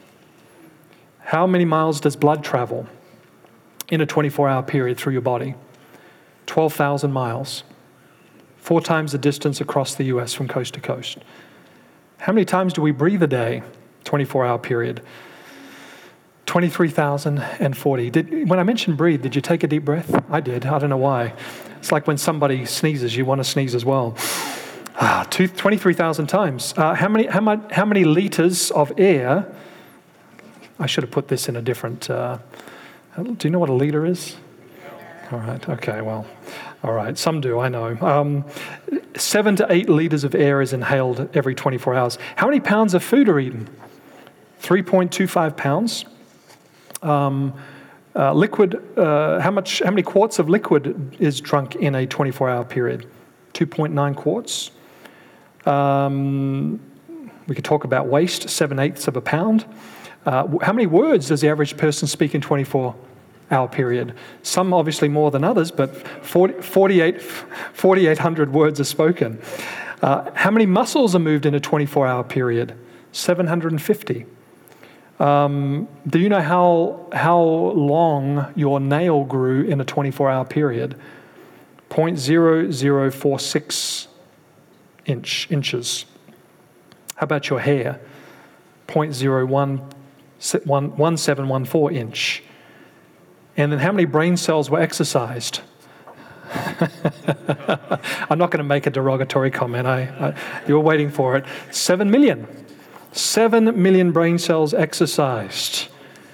How many miles does blood travel in a twenty-four hour period through your body? twelve thousand miles. Four times the distance across the U S from coast to coast. How many times do we breathe a day? twenty-four hour period. twenty-three thousand forty. Did, when I mentioned breathe, did you take a deep breath? I did. I don't know why. It's like when somebody sneezes, you want to sneeze as well. Ah, two, twenty-three thousand times. Uh, how many, how much, how many liters of air? I should have put this in a different, uh, do you know what a liter is? All right, okay, well, all right, some do, I know. Um, seven to eight liters of air is inhaled every twenty-four hours. How many pounds of food are eaten? three point two five pounds. Um, uh, liquid, uh, how much? How many quarts of liquid is drunk in a twenty-four hour period? two point nine quarts. Um, we could talk about waste, seven eighths of a pound. Uh, how many words does the average person speak in twenty-four hour period? Some obviously more than others, but forty, forty-eight, forty-eight hundred words are spoken. Uh, how many muscles are moved in a twenty-four hour period? seven hundred fifty. Um, do you know how how long your nail grew in a twenty-four hour period? zero point zero zero four six inch, inches. How about your hair? zero point zero one seven one four inch. And then how many brain cells were exercised? I'm not going to make a derogatory comment. I, I, you were waiting for it. Seven million. Seven million brain cells exercised.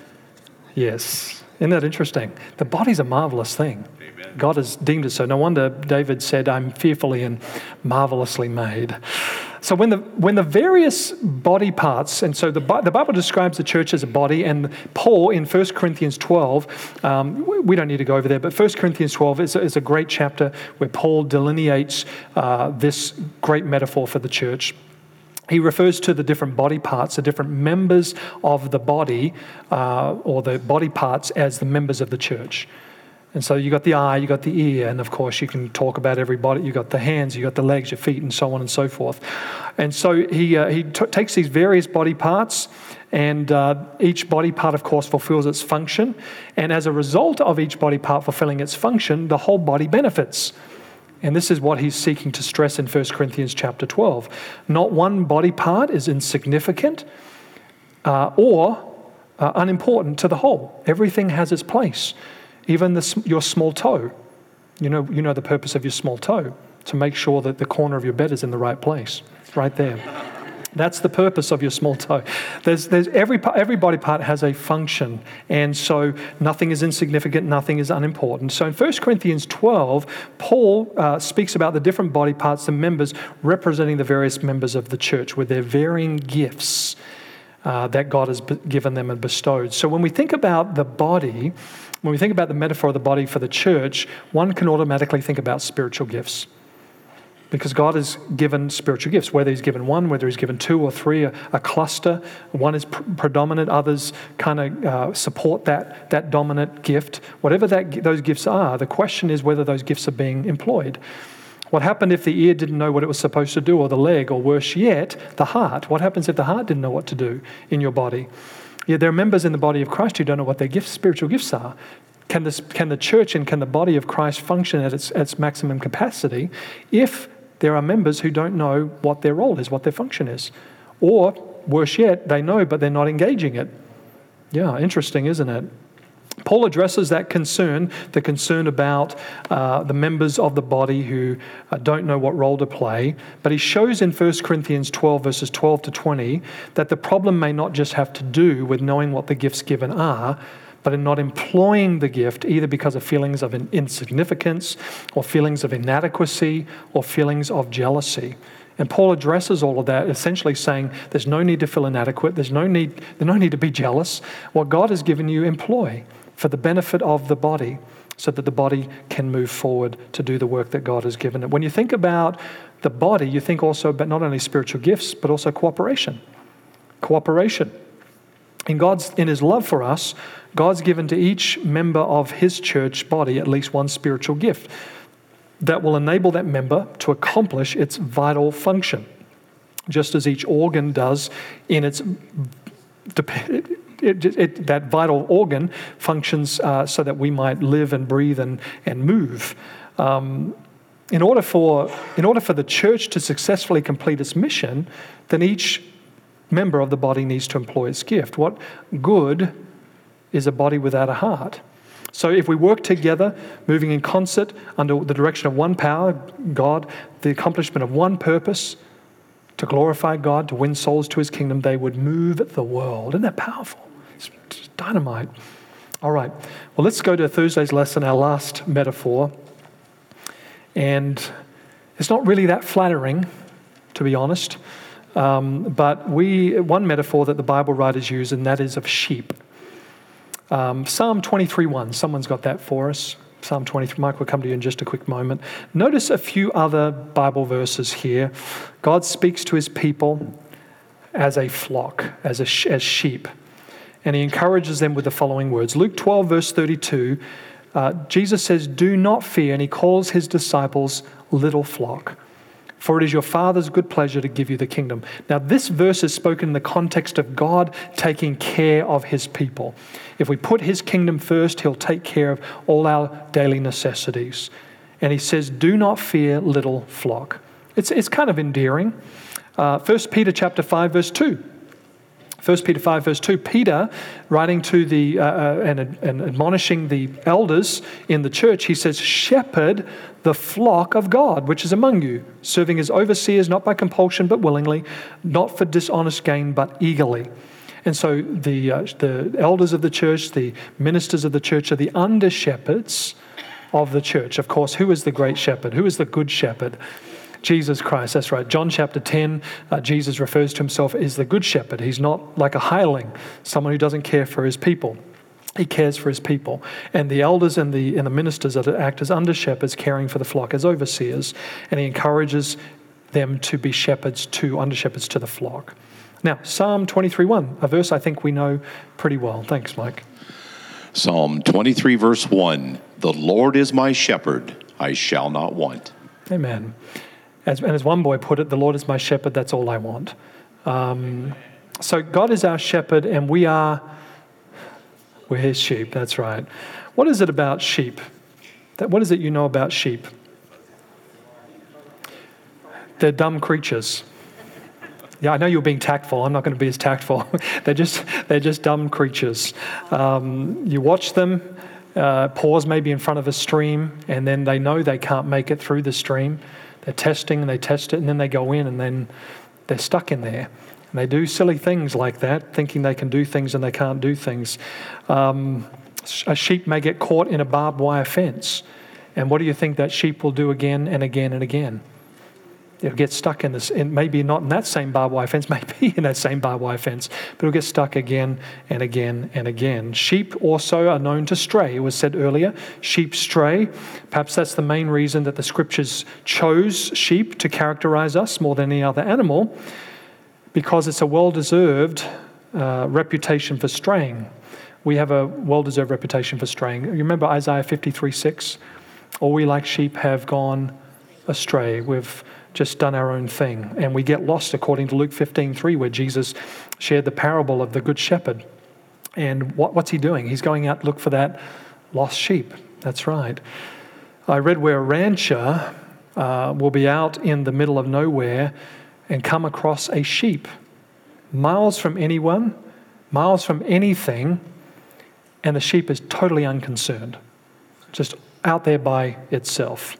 Yes. Isn't that interesting? The body's a marvelous thing. Amen. God has deemed it so. No wonder David said, I'm fearfully and marvelously made. So when the when the various body parts, and so the, the Bible describes the church as a body, and Paul in First Corinthians twelve, um, we don't need to go over there, but First Corinthians twelve is, is a great chapter where Paul delineates uh, this great metaphor for the church. He refers to the different body parts, the different members of the body, uh, or the body parts as the members of the church. And so you got the eye, you got the ear, and of course you can talk about every body. You got the hands, you got the legs, your feet, and so on and so forth. And so he uh, he t- takes these various body parts, and uh, each body part, of course, fulfills its function. And as a result of each body part fulfilling its function, the whole body benefits. And this is what he's seeking to stress in First Corinthians chapter twelve. Not one body part is insignificant uh, or uh, unimportant to the whole. Everything has its place. Even the, your small toe. You know, you know the purpose of your small toe, to make sure that the corner of your bed is in the right place, right there. That's the purpose of your small toe. There's, there's every every body part has a function, and so nothing is insignificant, nothing is unimportant. So in First Corinthians twelve, Paul uh, speaks about the different body parts, the members representing the various members of the church with their varying gifts uh, that God has given them and bestowed. So when we think about the body, when we think about the metaphor of the body for the church, one can automatically think about spiritual gifts. Because God has given spiritual gifts, whether he's given one, whether he's given two or three, a, a cluster. One is pr- predominant, others kind of uh, support that, that dominant gift. Whatever that those gifts are, the question is whether those gifts are being employed. What happened if the ear didn't know what it was supposed to do, or the leg, or worse yet, the heart? What happens if the heart didn't know what to do in your body? Yeah, there are members in the body of Christ who don't know what their gifts, spiritual gifts are. Can, this, can the church and can the body of Christ function at its, its maximum capacity if there are members who don't know what their role is, what their function is? Or, worse yet, they know but they're not engaging it. Yeah, interesting, isn't it? Paul addresses that concern, the concern about uh, the members of the body who uh, don't know what role to play. But he shows in First Corinthians twelve, verses twelve to twenty, that the problem may not just have to do with knowing what the gifts given are, but in not employing the gift, either because of feelings of insignificance or feelings of inadequacy or feelings of jealousy. And Paul addresses all of that, essentially saying there's no need to feel inadequate, there's no need, there's no need to be jealous. What God has given you, employ for the benefit of the body, so that the body can move forward to do the work that God has given it. When you think about the body, you think also about not only spiritual gifts, but also cooperation. Cooperation. In God's, in his love for us, God's given to each member of his church body at least one spiritual gift that will enable that member to accomplish its vital function, just as each organ does in its... It, it, it, that vital organ functions uh, so that we might live and breathe and, and move. Um, in order for in order for the church to successfully complete its mission, then each member of the body needs to employ its gift. What good is a body without a heart? So if we work together, moving in concert under the direction of one power, God, the accomplishment of one purpose, to glorify God, to win souls to his kingdom, they would move the world. Isn't that powerful? It's dynamite. All right. Well, let's go to Thursday's lesson, our last metaphor. And it's not really that flattering, to be honest. Um, but we one metaphor that the Bible writers use, and that is of sheep. Um, Psalm twenty-three one, someone's got that for us. Psalm twenty-three, Mike will come to you in just a quick moment. Notice a few other Bible verses here. God speaks to his people as a flock, as, a, as sheep. And he encourages them with the following words. Luke twelve, verse thirty-two, uh, Jesus says, "Do not fear," and he calls his disciples little flock. "For it is your Father's good pleasure to give you the kingdom." Now, this verse is spoken in the context of God taking care of his people. If we put his kingdom first, he'll take care of all our daily necessities. And he says, "Do not fear, little flock." It's, it's kind of endearing. Uh, First Peter chapter five, verse two. First Peter five, verse two, Peter, writing to the, uh, uh, and, and admonishing the elders in the church, he says, "Shepherd the flock of God, which is among you, serving as overseers, not by compulsion, but willingly, not for dishonest gain, but eagerly." And so the, uh, the elders of the church, the ministers of the church are the under-shepherds of the church. Of course, who is the great shepherd? Who is the good shepherd? Jesus Christ, that's right. John chapter ten, uh, Jesus refers to himself as the good shepherd. He's not like a hireling, someone who doesn't care for his people. He cares for his people. And the elders and the, and the ministers are to act as under-shepherds, caring for the flock, as overseers. And he encourages them to be shepherds to, under-shepherds to the flock. Now, Psalm twenty-three one, a verse I think we know pretty well. Thanks, Mike. Psalm twenty-three, verse one, "The Lord is my shepherd, I shall not want." Amen. As, and as one boy put it, "The Lord is my shepherd, that's all I want." Um, so God is our shepherd, and we are, we're his sheep, that's right. What is it about sheep? That, what is it you know about sheep? They're dumb creatures. Yeah, I know you're being tactful. I'm not going to be as tactful. they're just they're just dumb creatures. Um, you watch them, uh, pause maybe in front of a stream, and then they know they can't make it through the stream. They're testing and they test it, and then they go in, and then they're stuck in there. And they do silly things like that, thinking they can do things and they can't do things. Um, a sheep may get caught in a barbed wire fence. And what do you think that sheep will do again and again and again? It'll get stuck in this, and maybe not in that same barbed wire fence, maybe in that same barbed wire fence, but it'll get stuck again and again and again. Sheep also are known to stray. It was said earlier, sheep stray. Perhaps that's the main reason that the scriptures chose sheep to characterize us more than any other animal, because it's a well-deserved uh, reputation for straying. We have a well-deserved reputation for straying. You remember Isaiah fifty-three six? "All we like sheep have gone astray." We've just done our own thing. And we get lost, according to Luke fifteen three, where Jesus shared the parable of the good shepherd. And what, what's he doing? He's going out to look for that lost sheep. That's right. I read where a rancher uh, will be out in the middle of nowhere and come across a sheep, miles from anyone, miles from anything, and the sheep is totally unconcerned, just out there by itself.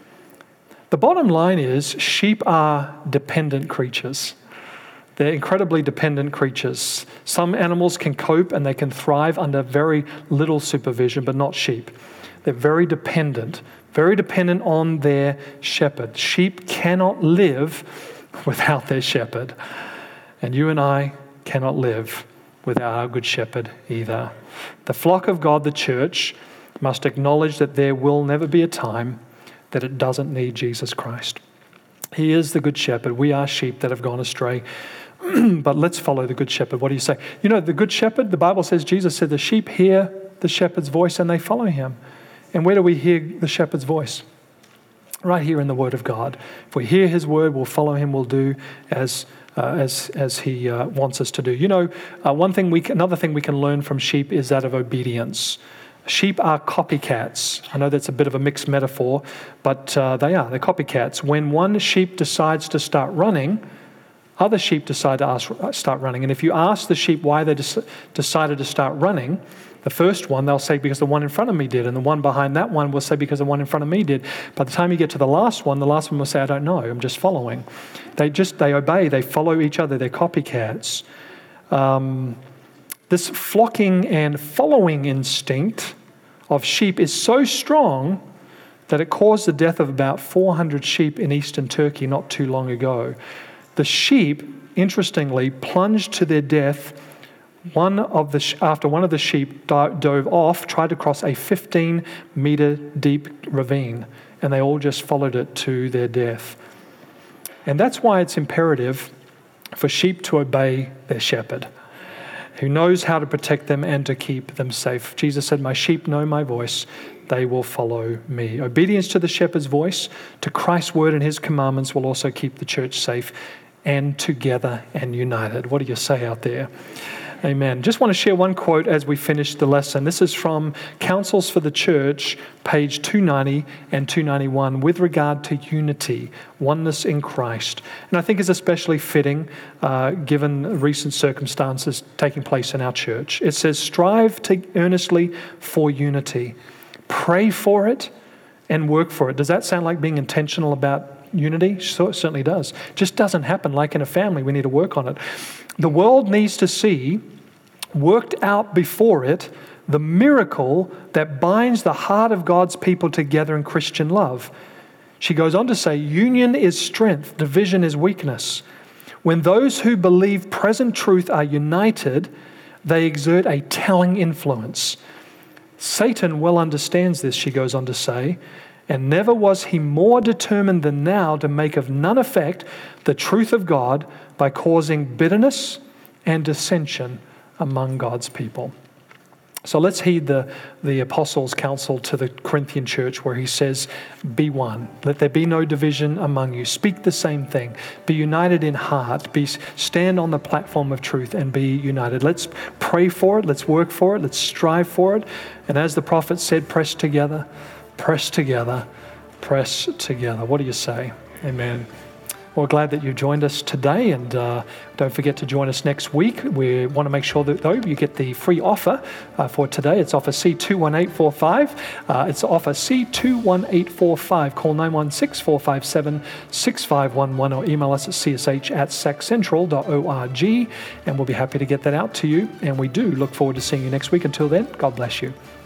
The bottom line is, sheep are dependent creatures. They're incredibly dependent creatures. Some animals can cope and they can thrive under very little supervision, but not sheep. They're very dependent, very dependent on their shepherd. Sheep cannot live without their shepherd. And you and I cannot live without our good shepherd either. The flock of God, the church, must acknowledge that there will never be a time that it doesn't need Jesus Christ. He is the good shepherd. We are sheep that have gone astray. But let's follow the good shepherd. What do you say? You know, the good shepherd, the Bible says, Jesus said, the sheep hear the shepherd's voice and they follow him. And where do we hear the shepherd's voice? Right here in the Word of God. If we hear his word, we'll follow him, we'll do as uh, as as he uh, wants us to do. You know, uh, one thing we can, another thing we can learn from sheep is that of obedience. Sheep are copycats. I know that's a bit of a mixed metaphor, but uh, they are. They're copycats. When one sheep decides to start running, other sheep decide to ask, start running. And if you ask the sheep why they des- decided to start running, the first one, they'll say, because the one in front of me did. And the one behind that one will say, because the one in front of me did. By the time you get to the last one, the last one will say, I don't know, I'm just following. They just, they obey, they follow each other, they're copycats. Um, this flocking and following instinct of sheep is so strong that it caused the death of about four hundred sheep in eastern Turkey not too long ago. The sheep, interestingly, plunged to their death One of the after one of the sheep dove off, tried to cross a fifteen meter deep ravine, and they all just followed it to their death. And that's why it's imperative for sheep to obey their shepherd, who knows how to protect them and to keep them safe. Jesus said, my sheep know my voice, they will follow me. Obedience to the shepherd's voice, to Christ's word and his commandments will also keep the church safe and together and united. What do you say out there? Amen. Just want to share one quote as we finish the lesson. This is from Counsels for the Church, page two ninety and two ninety-one, with regard to unity, oneness in Christ. And I think is especially fitting uh, given recent circumstances taking place in our church. It says, strive to earnestly for unity. Pray for it and work for it. Does that sound like being intentional about unity? So it certainly does. It just doesn't happen like in a family. We need to work on it. The world needs to see worked out before it the miracle that binds the heart of God's people together in Christian love. She goes on to say, union is strength, division is weakness. When those who believe present truth are united, they exert a telling influence. Satan well understands this, she goes on to say, and never was he more determined than now to make of none effect the truth of God by causing bitterness and dissension among God's people. So let's heed the, the apostles' counsel to the Corinthian church where he says, be one. Let there be no division among you. Speak the same thing. Be united in heart. Be, stand on the platform of truth and be united. Let's pray for it. Let's work for it. Let's strive for it. And as the prophet said, press together, press together, press together. What do you say? Amen. Well, glad that you joined us today, and uh, don't forget to join us next week. We want to make sure that, though, you get the free offer uh, for today. It's offer C two one eight four five. Uh, it's offer C two one eight four five. Call nine one six, four five seven, six five one one or email us at c s h at sac central dot org, and we'll be happy to get that out to you. And we do look forward to seeing you next week. Until then, God bless you.